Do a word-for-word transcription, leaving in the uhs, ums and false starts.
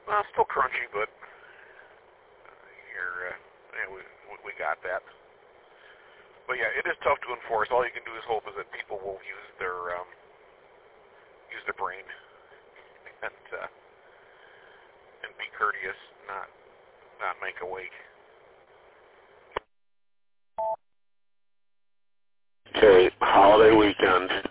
Well, still crunchy, but you're, uh, yeah, we we got that. But yeah, it is tough to enforce. All you can do is hope is that people will use their um, use their brain and uh, and be courteous, not not make a wake. Okay, holiday weekend.